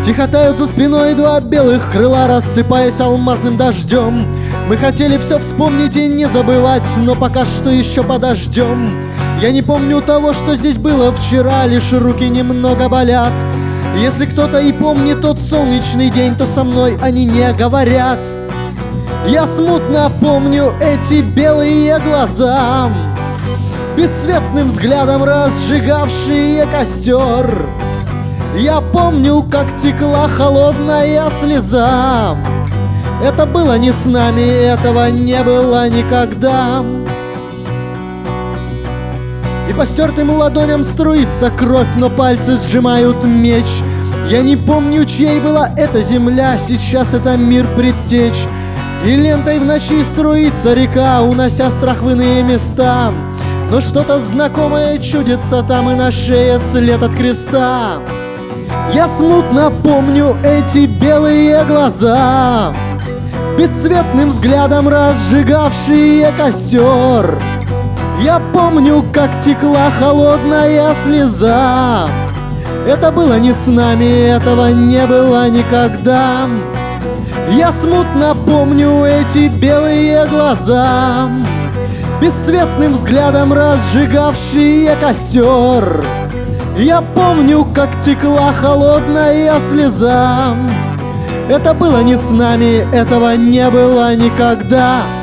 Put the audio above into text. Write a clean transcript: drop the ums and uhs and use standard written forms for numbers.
Грохотают за спиной два белых крыла, рассыпаясь алмазным дождем. Мы хотели все вспомнить и не забывать, но пока что еще подождем. Я не помню того, что здесь было вчера, лишь руки немного болят. Если кто-то и помнит тот солнечный день, то со мной они не говорят. Я смутно помню эти белые глаза, бесцветным взглядом разжигавшие костер. Я помню, как текла холодная слеза. Это было не с нами, этого не было никогда. И по стертым ладоням струится кровь, но пальцы сжимают меч. Я не помню, чьей была эта земля, сейчас это мир предтеч. И лентой в ночи струится река, унося страх в иные места. Но что-то знакомое чудится там, и на шее след от креста. Я смутно помню эти белые глаза, бесцветным взглядом разжигавшие костер. Я помню, как текла холодная слеза. Это было не с нами, этого не было никогда. Я смутно помню эти белые глаза, бесцветным взглядом разжигавшие костер. Я помню, как текла холодная слеза. Это было не с нами, этого не было никогда.